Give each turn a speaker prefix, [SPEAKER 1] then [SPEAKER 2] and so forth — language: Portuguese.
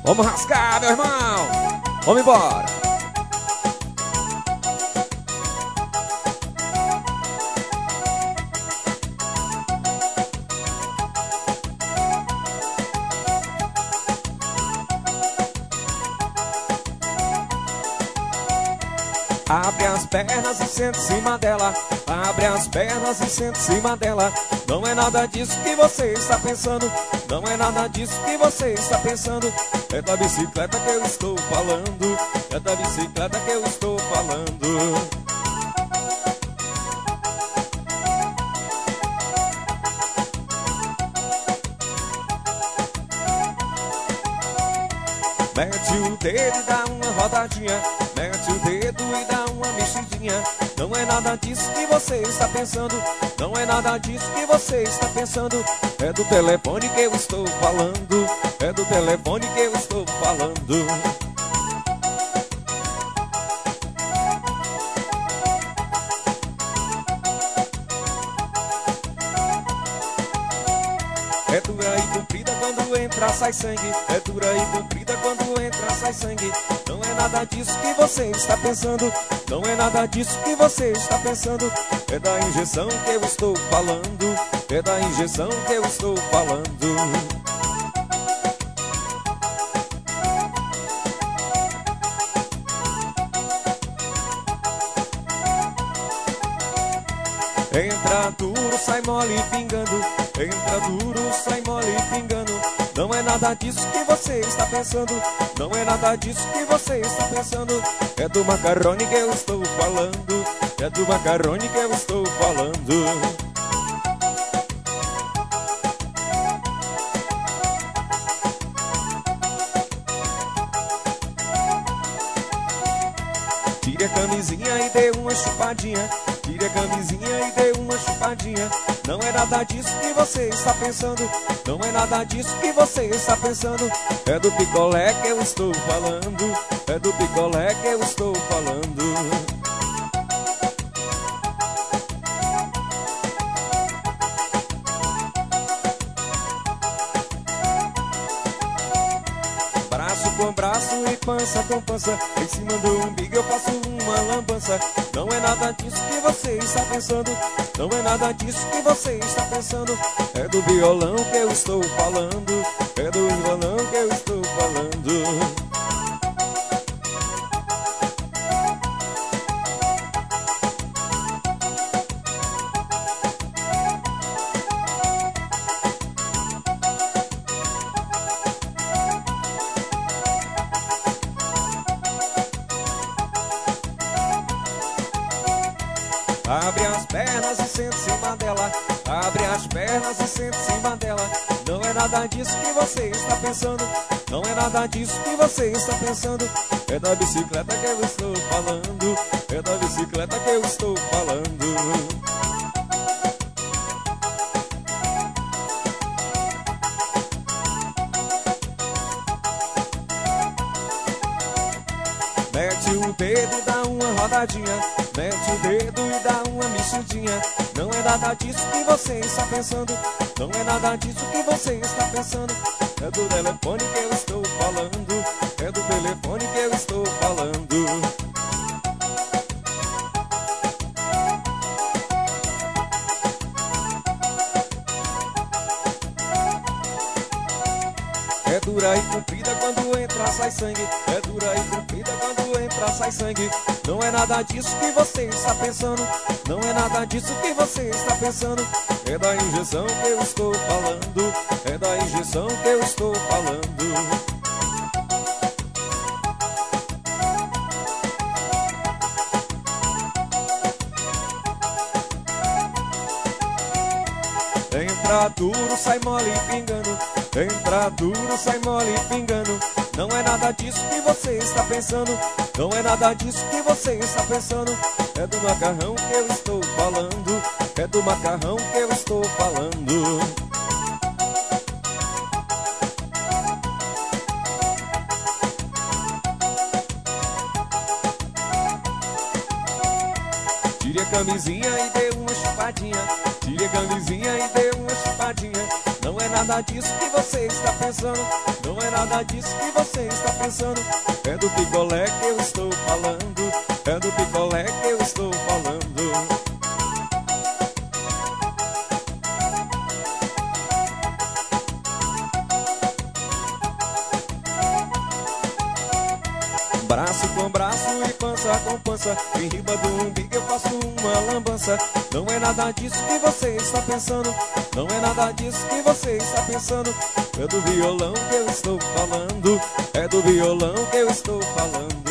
[SPEAKER 1] Vamos rasgar, meu irmão. Vamos embora. Abre as pernas e senta em cima dela. Abre as pernas e senta em cima dela. Não é nada disso que você está pensando. Não é nada disso que você está pensando. É da bicicleta que eu estou falando. É da bicicleta que eu estou falando. Mete o dedo e dá uma rodadinha. Mete o dedo e dá uma mexidinha. Não é nada disso que você está pensando. Não é nada disso que você está pensando. É do telefone que eu estou falando. É do telefone que eu estou falando. É dura e comprida quando entra, sai sangue. É dura e comprida quando entra, sai sangue. Não é nada disso que você está pensando. Não é nada disso que você está pensando. É da injeção que eu estou falando. É da injeção que eu estou falando. Entra duro, sai mole pingando. Entra duro, sai mole pingando. Não é nada disso que você está pensando. Não é nada disso que você está pensando. É do macarrone que eu estou falando. É do macarrone que eu estou falando. Tire a camisinha e dê uma chupadinha. Tire a camisinha e dê uma chupadinha. Não é nada disso que você está pensando. Não é nada disso que você está pensando. É do picolé que eu estou falando. É do picolé que eu estou falando. Braço com braço e pança com pança. Em cima do umbigo eu faço uma lambança. Não é nada disso que você está pensando. Não é nada disso que você está pensando. É do violão que eu estou falando. É do violão que eu estou falando. Abre as pernas e senta em cima dela. Abre as pernas e senta em cima dela. Não é nada disso que você está pensando. Não é nada disso que você está pensando. É da bicicleta que eu estou falando. É da bicicleta que eu estou falando. Mete o dedo e dá uma rodadinha. Mete o dedo e dá uma mexidinha. Não é nada disso que você está pensando. Não é nada disso que você está pensando. É do telefone que eu estou falando. É do telefone que eu estou falando. É dura e comprida quando entra, sai sangue. É dura e comprida quando entra, sai sangue. Não é nada disso que você está pensando. Não é nada disso que você está pensando. É da injeção que eu estou falando. É da injeção que eu estou falando. Entra duro, sai mole pingando. Entra duro, sai mole pingando. Não é nada disso que você está pensando. Não é nada disso que você está pensando. É do macarrão que eu estou falando. É do macarrão que eu estou falando. Tire a camisinha e dê uma chupadinha. Tire a camisinha e dê uma chupadinha. Não é nada disso que você está pensando. Não é nada disso que você está pensando. É do picolé que eu estou falando. É do picolé que eu estou falando. Braço com braço e pança com pança, em riba do umbigo eu faço uma lambança. Não é nada disso que você está pensando. Não é nada disso que você está pensando. É do violão que eu estou falando. É do violão que eu estou falando.